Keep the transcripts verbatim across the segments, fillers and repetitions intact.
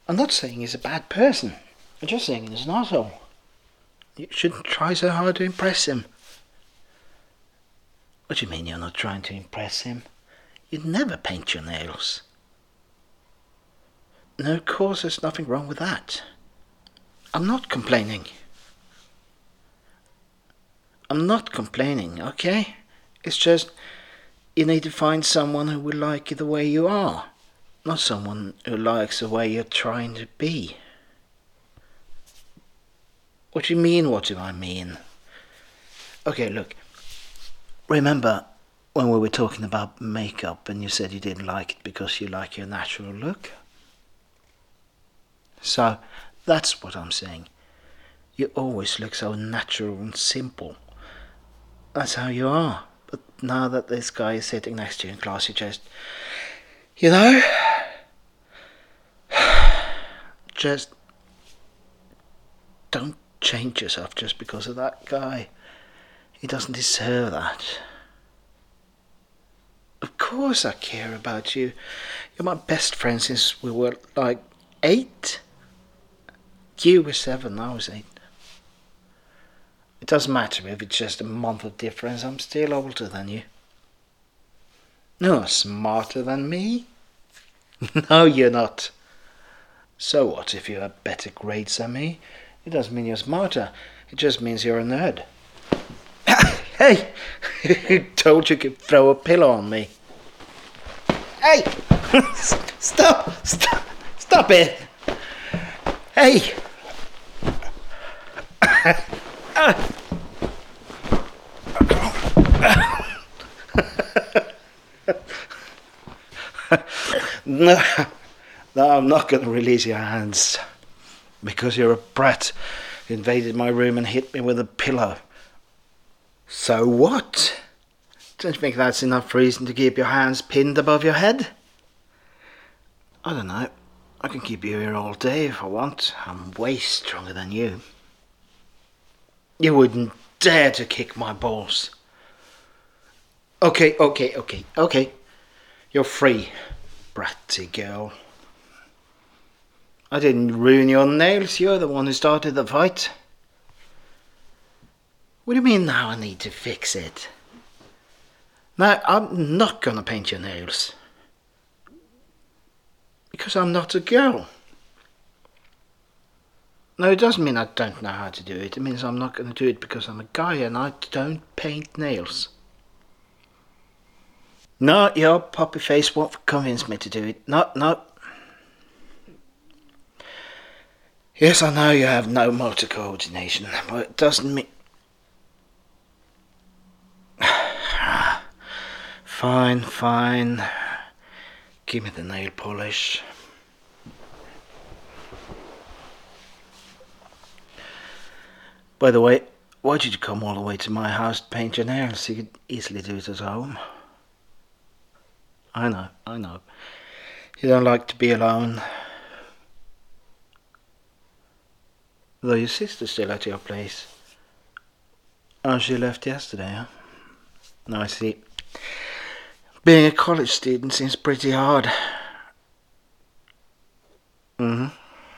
I'm not saying he's a bad person. I'm just saying he's an asshole. You shouldn't try so hard to impress him. What do you mean you're not trying to impress him? You'd never paint your nails. No, of course there's nothing wrong with that. I'm not complaining. I'm not complaining, okay? It's just you need to find someone who will like you the way you are, not someone who likes the way you're trying to be. What do you mean, what do I mean? Okay, look. Remember when we were talking about makeup and you said you didn't like it because you like your natural look? So, that's what I'm saying. You always look so natural and simple. That's how you are. But now that this guy is sitting next to you in class, you just... You know... Just... Don't change yourself just because of that guy. He doesn't deserve that. Of course I care about you. You're my best friend since we were like eight. You were seven, I was eight. It doesn't matter if it's just a month of difference, I'm still older than you. No, smarter than me? No, you're not. So what if you have better grades than me? It doesn't mean you're smarter, it just means you're a nerd. Hey! Who told you could throw a pillow on me? Hey! Stop! Stop! Stop it! Hey! No, no, I'm not going to release your hands. Because you're a brat who invaded my room and hit me with a pillow. So what? Don't you think that's enough reason to keep your hands pinned above your head? I don't know. I can keep you here all day if I want. I'm way stronger than you. You wouldn't dare to kick my balls. Okay, okay, okay, okay. You're free, bratty girl. I didn't ruin your nails. You're the one who started the fight. What do you mean now I need to fix it? No, I'm not gonna paint your nails. Because I'm not a girl. No, it doesn't mean I don't know how to do it. It means I'm not gonna do it because I'm a guy and I don't paint nails. No, your puppy face won't convince me to do it. No, no. Yes, I know you have no motor coordination, but it doesn't mean... Fine, fine. Give me the nail polish. By the way, why did you come all the way to my house to paint your nails? You could easily do it at home. I know, I know. You don't like to be alone. Though your sister's still at your place. Oh, she left yesterday, huh? No, I see. Being a college student seems pretty hard. Mm-hmm.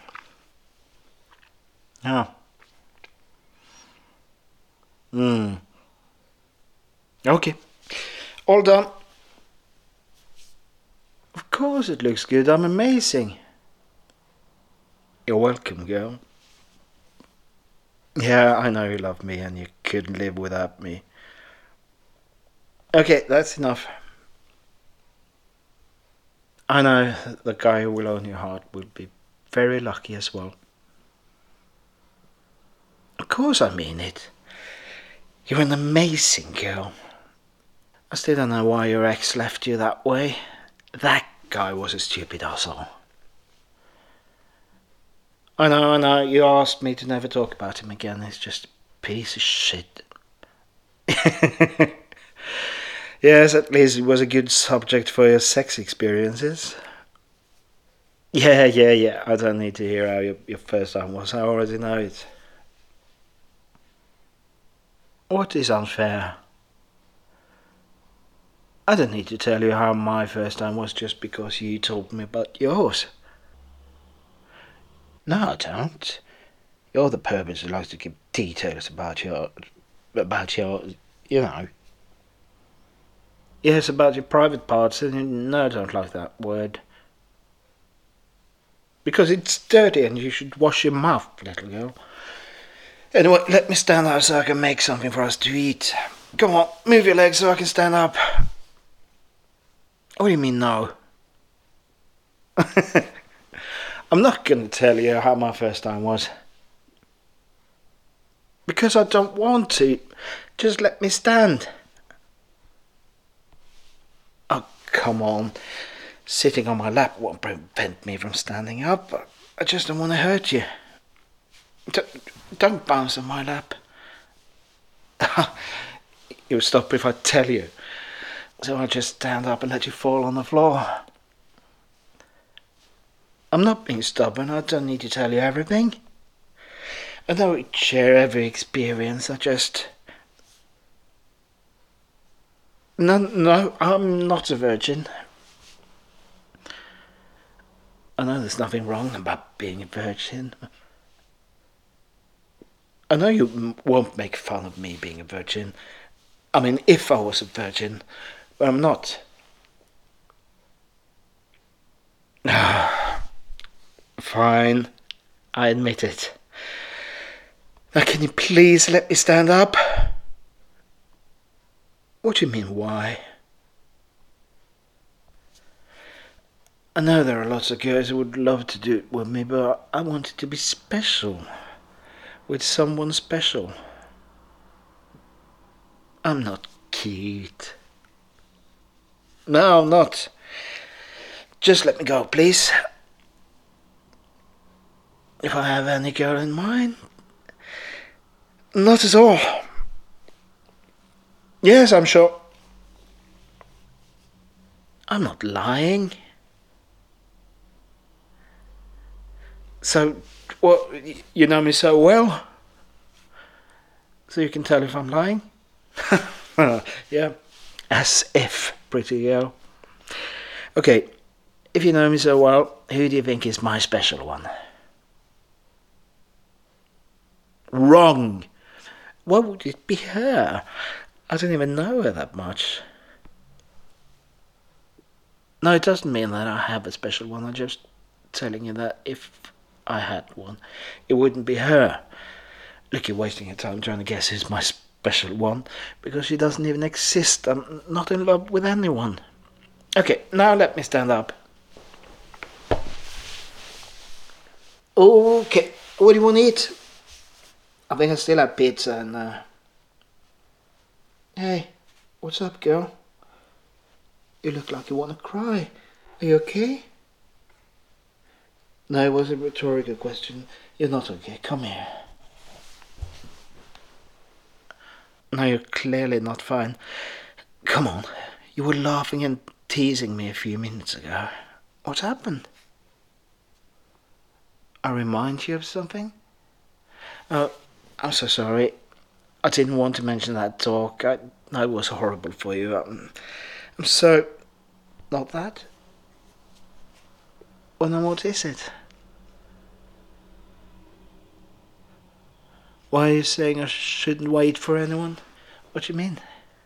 Oh. Hmm. Okay. All done. Of course it looks good. I'm amazing. You're welcome, girl. Yeah, I know you love me and you couldn't live without me. Okay, that's enough. I know the guy who will own your heart will be very lucky as well. Of course I mean it. You're an amazing girl. I still don't know why your ex left you that way. That guy was a stupid asshole. I know, I know, you asked me to never talk about him again. He's just a piece of shit. Yes, at least it was a good subject for your sex experiences. Yeah, yeah, yeah. I don't need to hear how your, your first time was. I already know it. What is unfair? I don't need to tell you how my first time was just because you told me about yours. No, I don't. You're the pervert who likes to give details about your, about your, you know. Yes, about your private parts. And no, I don't like that word. Because it's dirty and you should wash your mouth, little girl. Anyway, let me stand up so I can make something for us to eat. Come on, move your legs so I can stand up. What do you mean, no? I'm not going to tell you how my first time was. Because I don't want to. Just let me stand. Oh, come on. Sitting on my lap won't prevent me from standing up. I just don't want to hurt you. Don't bounce on my lap. You'll stop if I tell you. So I'll just stand up and let you fall on the floor. I'm not being stubborn. I don't need to tell you everything. I don't share every experience. I just... No, no, I'm not a virgin. I know there's nothing wrong about being a virgin. I know you won't make fun of me being a virgin. I mean, if I was a virgin, but I'm not. Fine, I admit it. Now can you please let me stand up? What do you mean, why? I know there are lots of girls who would love to do it with me, but I want it to be special. With someone special. I'm not cute. No, I'm not. Just let me go, please. If I have any girl in mind. Not at all. Yes, I'm sure. I'm not lying. So, what, you know me so well? So you can tell if I'm lying? Yeah. As if, pretty girl. Okay, if you know me so well, who do you think is my special one? Wrong. Why would it be her? I don't even know her that much. No, it doesn't mean that I have a special one. I'm just telling you that if I had one, it wouldn't be her. Look, you're wasting your time trying to guess who's my special one, because she doesn't even exist. I'm not in love with anyone. Okay, now let me stand up. Okay, what do you want to eat? I think I still have pizza and... Uh... Hey, what's up, girl? You look like you want to cry. Are you okay? No, it was a rhetorical question. You're not okay. Come here. No, you're clearly not fine. Come on. You were laughing and teasing me a few minutes ago. What's happened? I remind you of something? Oh, I'm so sorry. I didn't want to mention that talk. I know it was horrible for you. I'm, I'm so... Not that? Well, then what is it? Why are you saying I shouldn't wait for anyone? What do you mean?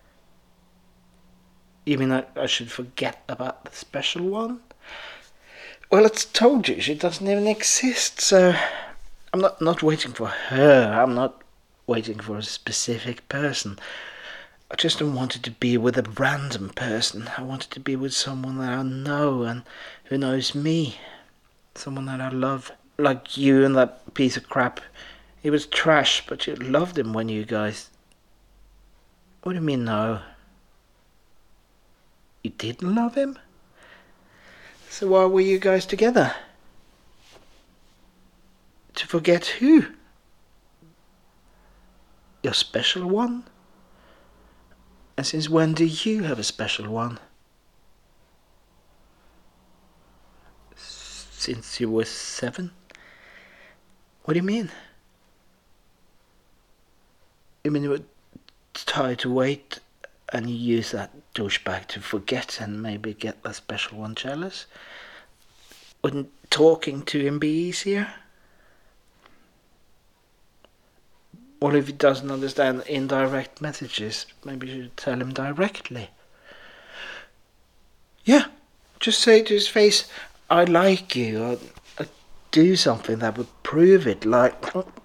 You mean I, I should forget about the special one? Well, it's told you she doesn't even exist, so... I'm not, not waiting for her. I'm not waiting for a specific person. I just don't want it to be with a random person. I want it to be with someone that I know and who knows me. Someone that I love. Like you and that piece of crap. He was trash, but you loved him when you guys... What do you mean, no? You didn't love him? So why were you guys together? To forget who? Your special one? And since when do you have a special one? Since you were seven? What do you mean? You mean you were tired to wait and you use that douchebag to forget and maybe get the special one jealous? Wouldn't talking to him be easier? What if he doesn't understand indirect messages? Maybe you should tell him directly. Yeah, just say to his face, I like you, or, or do something that would prove it, like...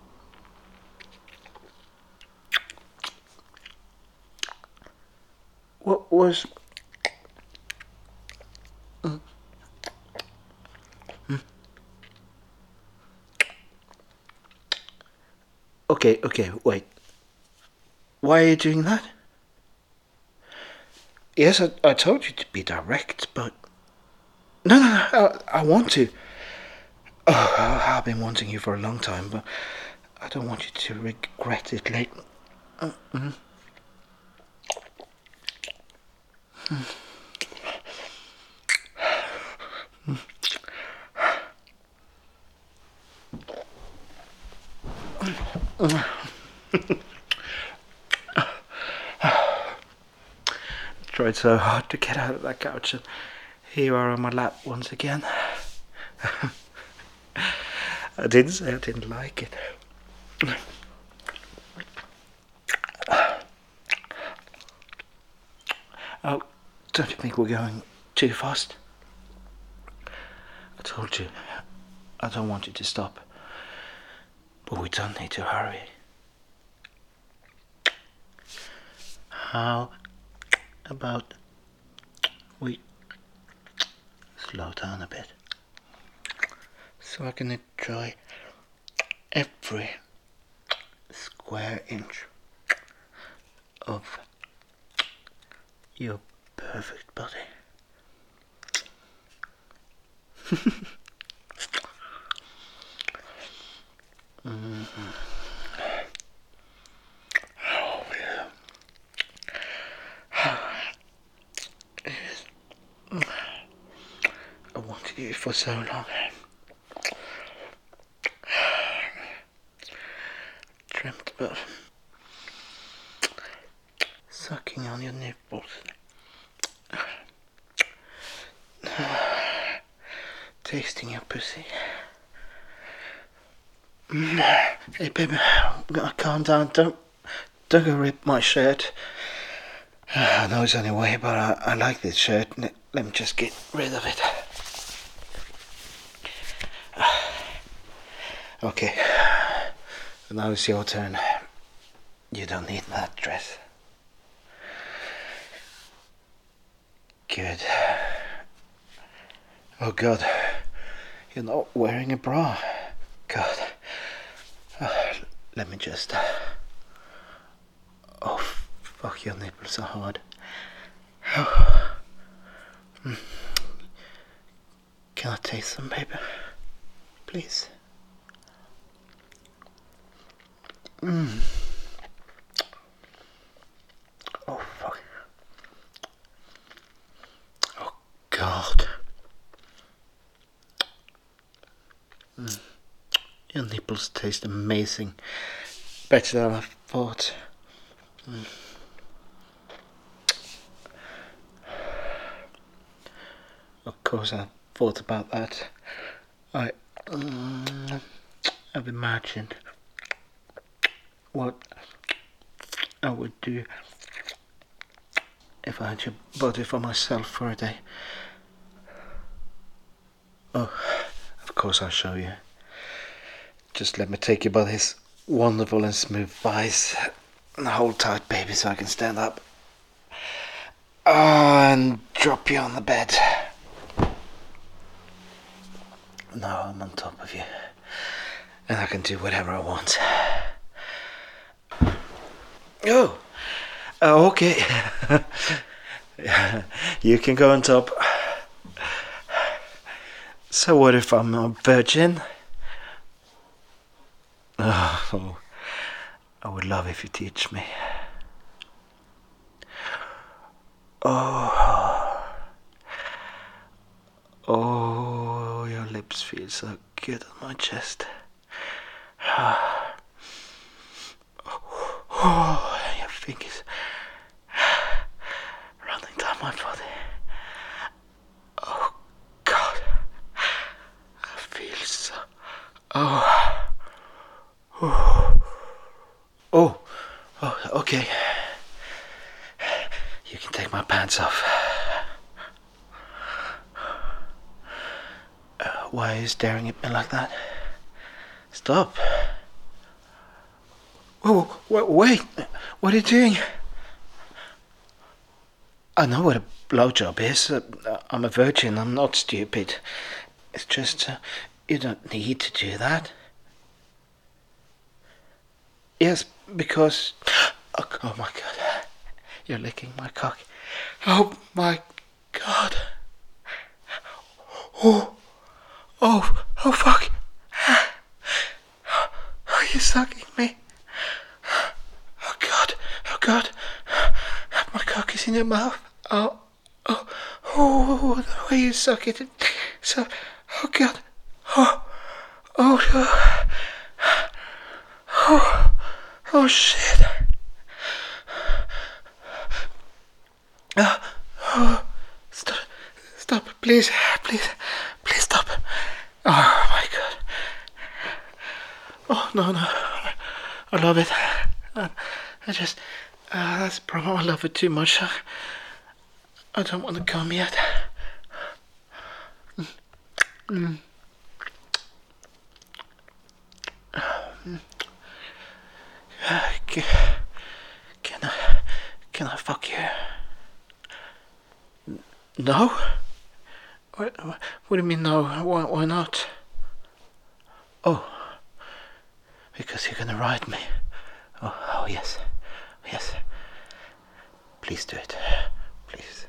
What was... Mm. Mm. Okay, okay, wait. Why are you doing that? Yes, I, I told you to be direct, but... No, no, no, I, I want to. Oh, I've been wanting you for a long time, but I don't want you to regret it later. Mm-hmm. Tried so hard to get out of that couch, and here you are on my lap once again. I didn't say I didn't like it. Oh, don't you think we're going too fast? I told you, I don't want you to stop. But we don't need to hurry. How about we slow down a bit so I can enjoy every square inch of your perfect body. Mm-hmm. Oh yeah. I wanted you for so long. Dreamt about sucking on your nipples. Tasting your pussy. Hey baby, calm down. Don't don't go rip my shirt. I know it's only way, but I, I like this shirt. Let me just get rid of it. Okay, now it's your turn. You don't need that dress. Good. Oh God, you're not wearing a bra. God. Oh, let me just... Oh, fuck, your nipples are hard. Oh. Mm. Can I taste them, baby? Please. Mm. Oh, fuck. Oh, God. Mm. Your nipples taste amazing. Better than I thought. Mm. Of course I thought about that. I... Um, I've imagined what I would do if I had your body for myself for a day. Oh, of course I'll show you. Just let me take you by this wonderful and smooth thighs and hold tight, baby, so I can stand up. Oh, and drop you on the bed. Now I'm on top of you, and I can do whatever I want. Oh, oh okay. You can go on top. So what if I'm a virgin? Oh, I would love if you teach me. Oh, oh, your lips feel so good on my chest. Oh, your fingers running down my body. Oh God, I feel so. Oh, oh. Oh, oh, okay. You can take my pants off. Uh, why are you staring at me like that? Stop. Oh, wait. What are you doing? I know what a blowjob is. Uh, I'm a virgin. I'm not stupid. It's just, uh, you don't need to do that. Yes, because... Oh, oh my God. You're licking my cock. Oh my God. Oh. Oh. Oh fuck. Are you sucking me? Oh God. Oh God. My cock is in your mouth. Oh. Oh. Oh. The way you suck it. So. Oh God. Oh. Oh. Oh. Oh, oh shit. Oh, oh, stop, stop, please, please, please stop. Oh my God. Oh, no, no. I love it. I, I just, uh, that's the problem. I love it too much. I, I don't want to come yet. Mm. Mm. Uh, can, can I, can I fuck you? No? What, what do you mean no? Why, why not? Oh, because you're gonna ride me. Oh, oh yes, yes. Please do it, please.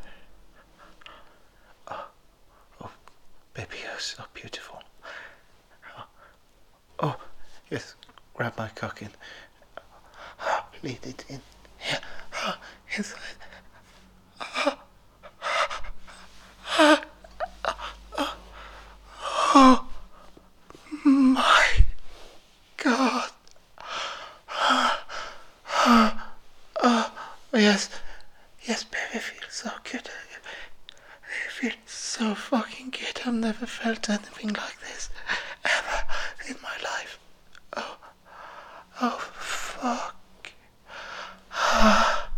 Oh, oh, baby, you're so beautiful. Oh, oh yes, grab my cock in. Oh, lead it in. Yeah, oh, inside. Oh, oh, oh, oh my God. Oh, yes, yes, baby, feels so good. It feels so fucking good. I've never felt anything like this ever in my life. Oh, oh, fuck. Oh,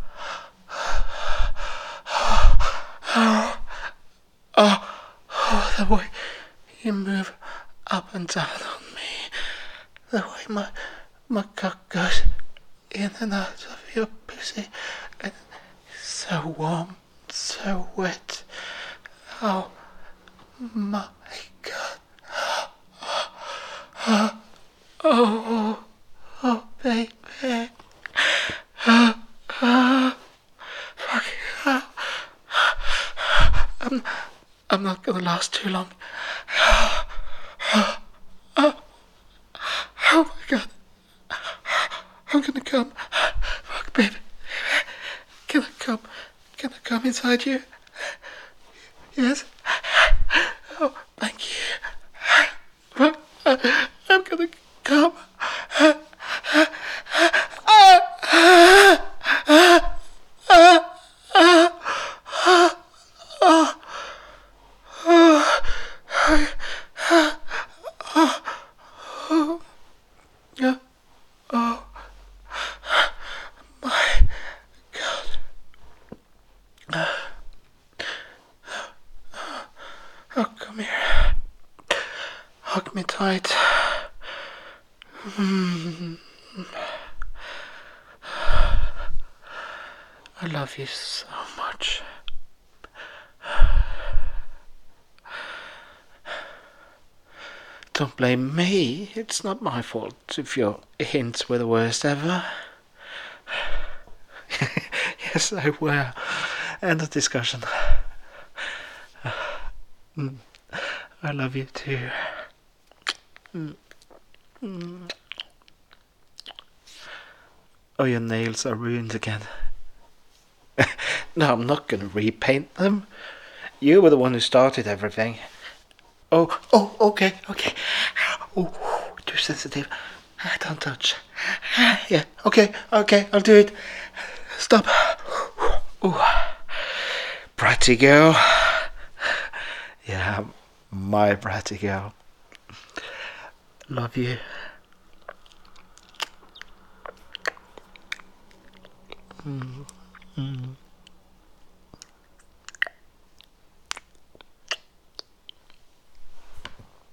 oh, oh, oh, the way you move up and down on me, the way my my cock goes in and out of your pussy, and it's so warm, so wet. Oh my God. Oh, oh, oh baby. Oh, oh, fuck. Oh. I'm, I'm not gonna last too long. Oh, oh, oh, oh my God. I'm gonna come. Fuck, baby. Can I come? Can I come inside you? Yes? Oh, thank you. I'm gonna come. Oh, come here. Hug me tight. Mm. I love you so much. Don't blame me. It's not my fault if your hints were the worst ever. Yes, they were. End of discussion. Mm. I love you too. Mm. Mm. Oh, your nails are ruined again. No, I'm not gonna repaint them. You were the one who started everything. Oh, oh, okay, okay. Oh, too sensitive. Don't touch. Yeah, okay, okay, I'll do it. Stop. Oh, bratty girl. Yeah, my bratty girl. Love you. Mm. Mm.